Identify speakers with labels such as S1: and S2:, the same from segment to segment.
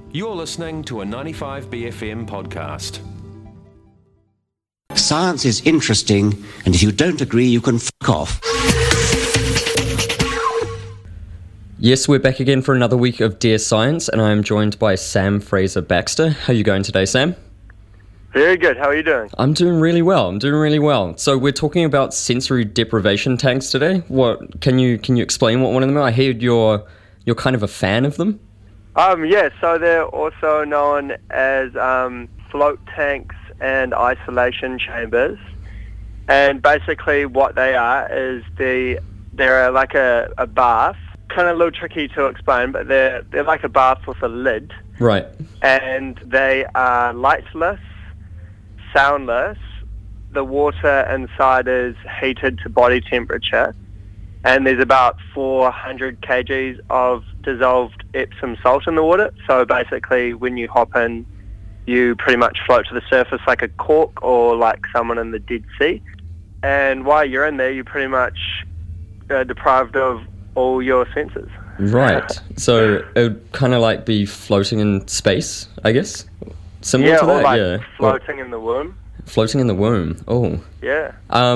S1: You're listening to a 95BFM podcast.
S2: Science is interesting, and if you don't agree, you can fuck off.
S3: Yes, we're back again for another week of Dear Science, and I'm joined by Sam Fraser-Baxter. How are you going today, Sam?
S4: Very good. How are you doing?
S3: I'm doing really well. So we're talking about sensory deprivation tanks today. What can you explain what one of them are? I heard you're kind of a fan of them.
S4: Yeah, so they're also known as float tanks and isolation chambers. And basically what they are is they're like a bath. Kind of a little tricky to explain, but they're like a bath with a lid.
S3: Right.
S4: And they are lightless, soundless. The water inside is heated to body temperature. And there's about 400 kgs of dissolved Epsom salt in the water. So basically, when you hop in, you pretty much float to the surface like a cork or like someone in the Dead Sea. And while you're in there, you're pretty much deprived of all your senses.
S3: Right. So it would kind of like be floating in space, I guess? Similar to that?
S4: Or like floating in the womb.
S3: Floating in the womb. Oh.
S4: Yeah.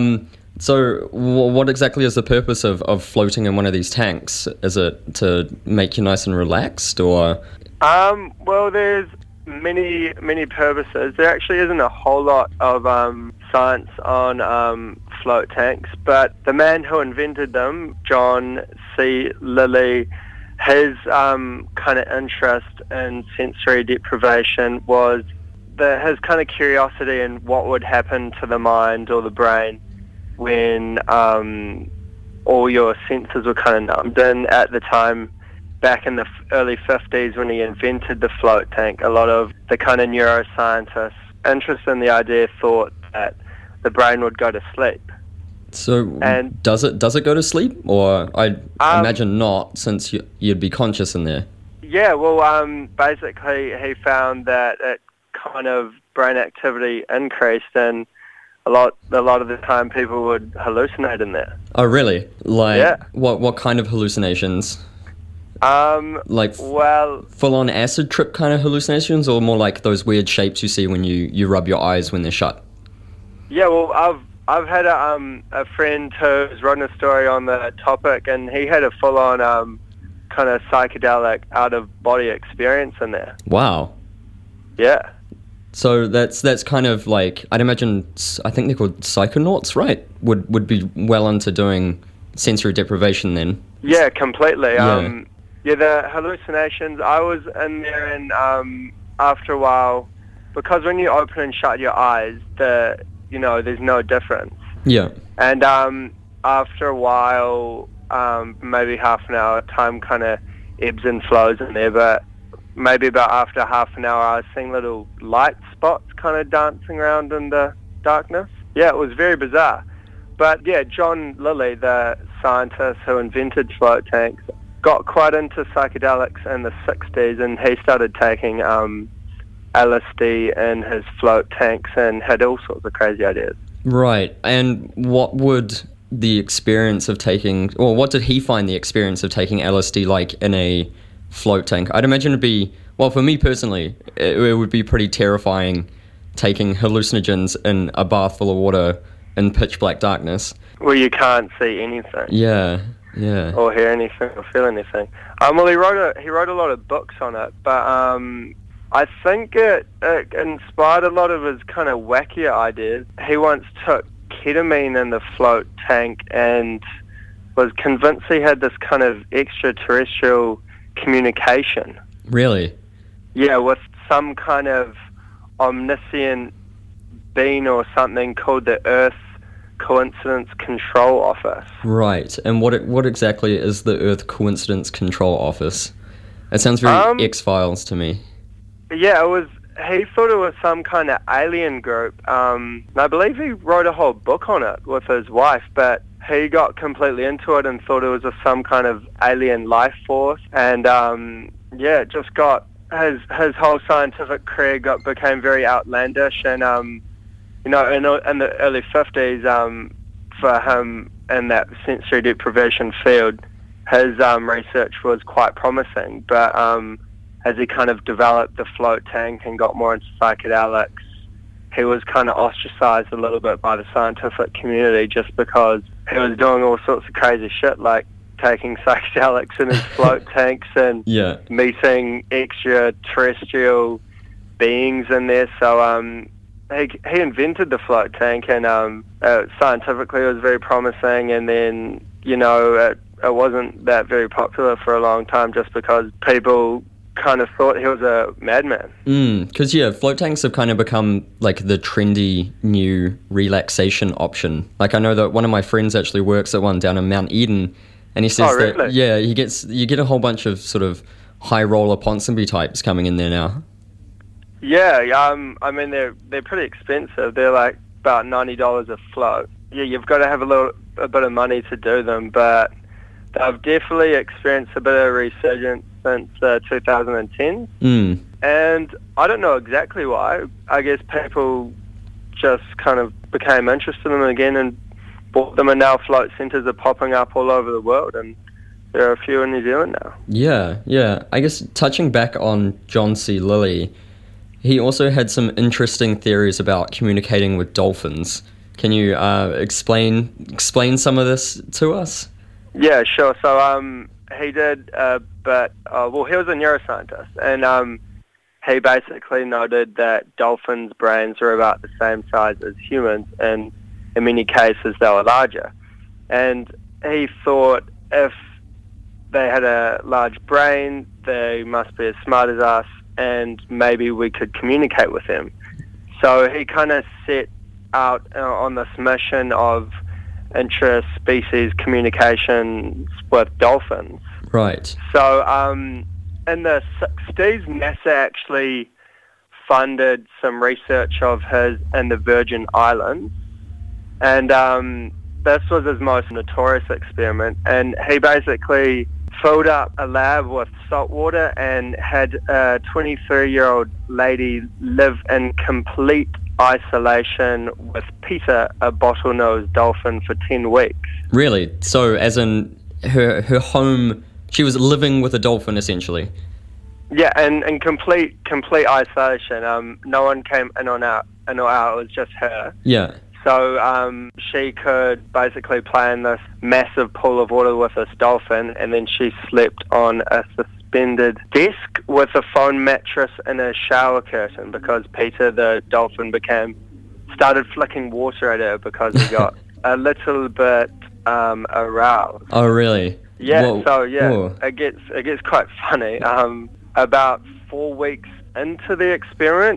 S3: So what exactly is the purpose of floating in one of these tanks? Is it to make you nice and relaxed, or?
S4: Well, there's many purposes. There actually isn't a whole lot of science on float tanks, but the man who invented them, John C. Lilly, his kind of interest in sensory deprivation was his kind of curiosity in what would happen to the mind or the brain when all your senses were kind of numbed. And at the time, back in the early 50s when he invented the float tank, a lot of the kind of neuroscientists interested in the idea thought that the brain would go to sleep.
S3: So does it go to sleep? Or I imagine not, since you'd be conscious in there.
S4: Yeah, well, basically he found that it kind of brain activity increased, and a lot of the time people would hallucinate in there.
S3: Oh, really? Like,
S4: yeah.
S3: What kind of hallucinations? Like full-on acid trip kind of hallucinations, or more like those weird shapes you see when you rub your eyes when they're shut? Yeah,
S4: well, I've had a friend who's written a story on the topic, and he had a full-on kind of psychedelic out-of-body experience in there.
S3: Wow.
S4: Yeah.
S3: So that's kind of like, I'd imagine, I think they're called psychonauts, right? Would be well into doing sensory deprivation then.
S4: Yeah, completely.
S3: Yeah.
S4: The hallucinations, I was in there, and after a while, because when you open and shut your eyes, there's no difference.
S3: Yeah.
S4: And after a while, maybe half an hour, time kind of ebbs and flows in there, but maybe about after half an hour, I was seeing little light spots kind of dancing around in the darkness. Yeah, it was very bizarre. But yeah, John Lilly, the scientist who invented float tanks, got quite into psychedelics in the 60s, and he started taking LSD in his float tanks and had all sorts of crazy ideas.
S3: Right. And what would the experience of taking, or what did he find the experience of taking LSD like in a float tank? I'd imagine it'd be, well, for me personally, it would be pretty terrifying taking hallucinogens in a bath full of water in pitch black darkness.
S4: Well, you can't see anything.
S3: Yeah.
S4: Or hear anything or feel anything. Well, he wrote a lot of books on it, but I think it inspired a lot of his kind of wackier ideas. He once took ketamine in the float tank and was convinced he had this kind of extraterrestrial communication.
S3: Really?
S4: Yeah, with some kind of omniscient being or something called the Earth Coincidence Control Office.
S3: Right. And what exactly is the Earth Coincidence Control Office? It sounds very X-Files to me.
S4: Yeah, he thought it was some kind of alien group. And I believe he wrote a whole book on it with his wife, but he got completely into it and thought it was some kind of alien life force. And just got his whole scientific career became very outlandish. And in the early 50s, for him in that sensory deprivation field, his research was quite promising. But as he kind of developed the float tank and got more into psychedelics, he was kind of ostracized a little bit by the scientific community just because he was doing all sorts of crazy shit, like taking psychedelics in his float tanks and meeting extraterrestrial beings in there. So he invented the float tank, and scientifically it was very promising, and then, you know, it wasn't that very popular for a long time just because people kind of thought he was a madman.
S3: Because, float tanks have kind of become like the trendy new relaxation option. Like, I know that one of my friends actually works at one down in Mount Eden, and he says that, you get a whole bunch of sort of high roller Ponsonby types coming in there now.
S4: Yeah, I mean, they're pretty expensive. They're like about $90 a float. Yeah, you've got to have a bit of money to do them, but they've definitely experienced a bit of a resurgence since 2010. And I don't know exactly why. I guess people just kind of became interested in them again and bought them, and now float centres are popping up all over the world, and there are a few in New Zealand now. Yeah. I guess touching back on John C. Lilly, he also had some interesting theories about communicating with dolphins. Can you explain some of this to us? Yeah, sure. So he did, but he was a neuroscientist, and he basically noted that dolphins' brains are about the same size as humans, and in many cases they were larger. And he thought if they had a large brain, they must be as smart as us, and maybe we could communicate with them. So he kind of set out on this mission of intra-species communications with dolphins. Right. So in the 60s, NASA actually funded some research of his in the Virgin Islands, and this was his most notorious experiment, and he basically filled up a lab with salt water and had a 23-year-old lady live in complete isolation with Peter, a bottlenose dolphin, for 10 weeks. Really? So as in her home, she was living with a dolphin essentially? Yeah, in complete isolation. No one came in or out, it was just her. Yeah. So she could basically play in this massive pool of water with this dolphin, and then she slept on a suspended desk with a foam mattress and a shower curtain because Peter, the dolphin, started flicking water at her because he got a little bit aroused. Oh, really? Yeah. Whoa. So whoa. It gets quite funny. About 4 weeks into the experiment,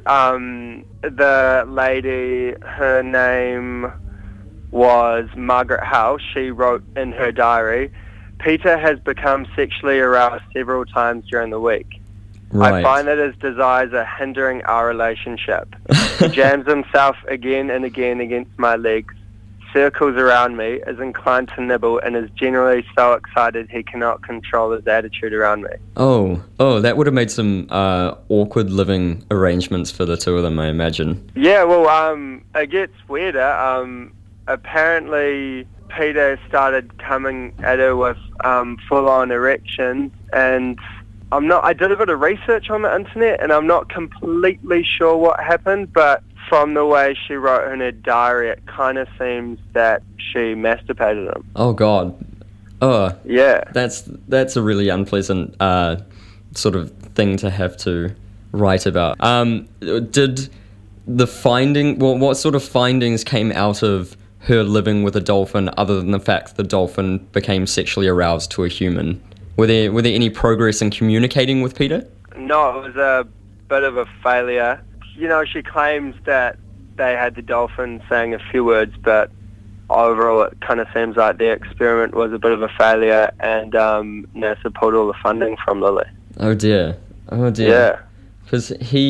S4: the lady, her name was Margaret Howe. She wrote in her diary, "Peter has become sexually aroused several times during the week. Right. I find that his desires are hindering our relationship. He jams himself again and again against my legs, circles around me, is inclined to nibble, and is generally so excited he cannot control his attitude around me." Oh, that would have made some awkward living arrangements for the two of them, I imagine. Yeah, well, it gets weirder. Apparently, Peter started coming at her with full-on erections, and I did a bit of research on the internet, and I'm not completely sure what happened, but from the way she wrote in her diary, it kind of seems that she masturbated him. Oh, God. Oh. Yeah. That's a really unpleasant sort of thing to have to write about. Did the what sort of findings came out of her living with a dolphin other than the fact that the dolphin became sexually aroused to a human? Were there any progress in communicating with Peter? No, it was a bit of a failure. You know, she claims that they had the dolphin saying a few words, but overall it kind of seems like the experiment was a bit of a failure, and NASA pulled all the funding from Lilly. Oh dear. Yeah. Because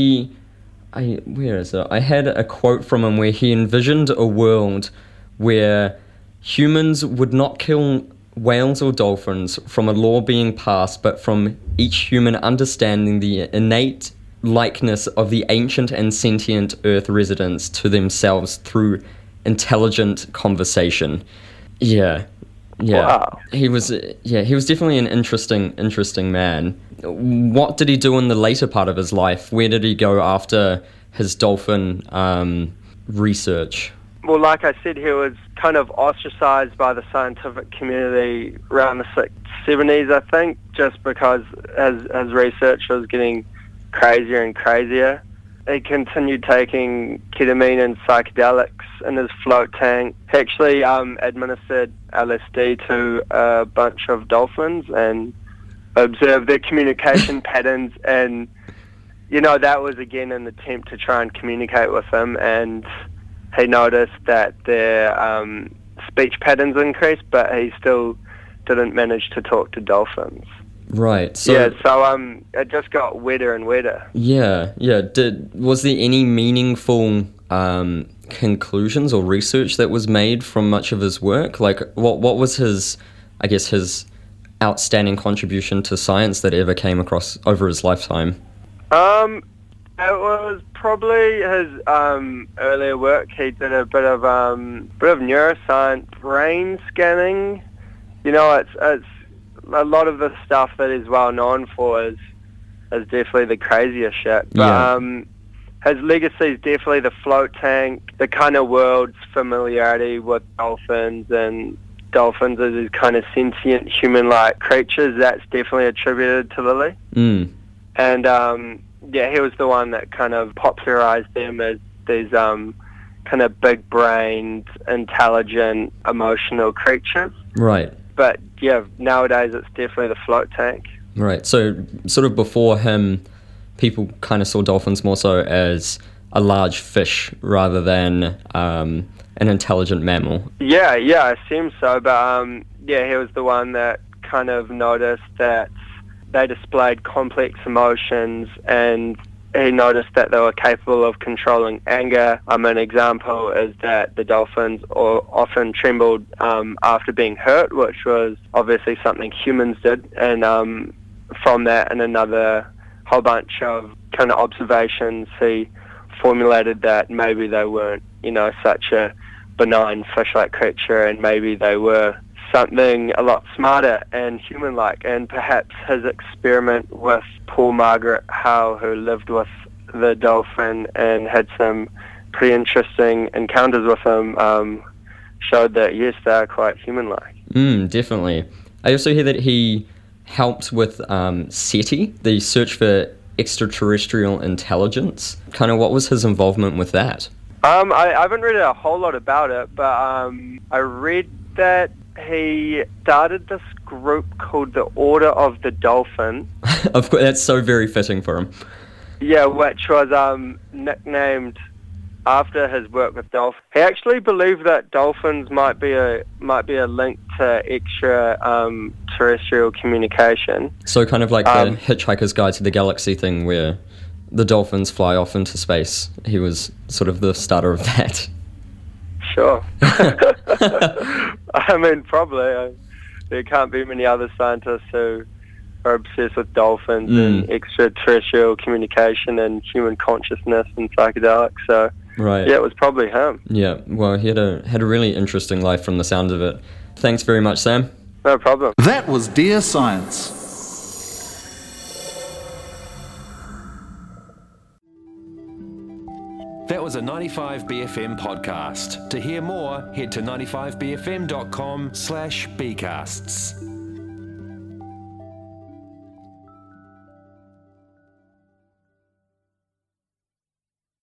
S4: where is it? I had a quote from him where he envisioned a world where humans would not kill whales or dolphins from a law being passed, but from each human understanding the innate likeness of the ancient and sentient Earth residents to themselves through intelligent conversation. Yeah.
S3: Yeah,
S4: Wow.
S3: he was definitely an interesting man. What did he do in the later part of his life? Where did he go after his dolphin research?
S4: Well, like I said, he was kind of ostracized by the scientific community around the 70s, I think, just because his research was getting crazier and crazier. He continued taking ketamine and psychedelics in his float tank. He actually administered LSD to a bunch of dolphins and observed their communication patterns, and that was again an attempt to try and communicate with them, and he noticed that their speech patterns increased, but he still didn't manage to talk to dolphins.
S3: Right. So
S4: it just got wetter and wetter.
S3: Yeah. Was there any meaningful conclusions or research that was made from much of his work? Like, what was his outstanding contribution to science that ever came across over his lifetime?
S4: It was probably his earlier work. He did a bit of neuroscience, brain scanning. It's a lot of the stuff that he's well known for is definitely the crazier shit. But his legacy is definitely the float tank, the kind of world's familiarity with dolphins, and dolphins as these kind of sentient human-like creatures. That's definitely attributed to Lilly. And he was the one that kind of popularized them as these kind of big-brained, intelligent, emotional creatures.
S3: Right.
S4: But nowadays it's definitely the float tank.
S3: Right. So sort of before him, people kind of saw dolphins more so as a large fish rather than an intelligent mammal. Yeah,
S4: I assume so. But he was the one that kind of noticed that they displayed complex emotions, and he noticed that they were capable of controlling anger. An example is that the dolphins often trembled after being hurt, which was obviously something humans did. And from that and another whole bunch of kind of observations, he formulated that maybe they weren't, such a benign fish-like creature, and maybe they were something a lot smarter and human-like. And perhaps his experiment with Paul Margaret Howe, who lived with the dolphin and had some pretty interesting encounters with him, showed that yes, they are quite human-like.
S3: Definitely. I also hear that he helped with SETI, the search for extraterrestrial intelligence. Kind of what was his involvement with that?
S4: I haven't read a whole lot about it, but I read that he started this group called the Order of the Dolphin.
S3: Of course, that's so very fitting for him.
S4: Yeah, which was nicknamed after his work with dolphins. He actually believed that dolphins might be a link to extra terrestrial communication.
S3: So kind of like the Hitchhiker's Guide to the Galaxy thing, where the dolphins fly off into space. He was sort of the starter of that.
S4: Sure. Probably. There can't be many other scientists who are obsessed with dolphins and extraterrestrial communication and human consciousness and psychedelics. So,
S3: right.
S4: Yeah, it was probably him.
S3: Yeah, well, he had a really interesting life from the sound of it. Thanks very much, Sam.
S4: No problem.
S5: That was Dear Science.
S1: That was a 95BFM podcast. To hear more, head to 95bfm.com/bcasts.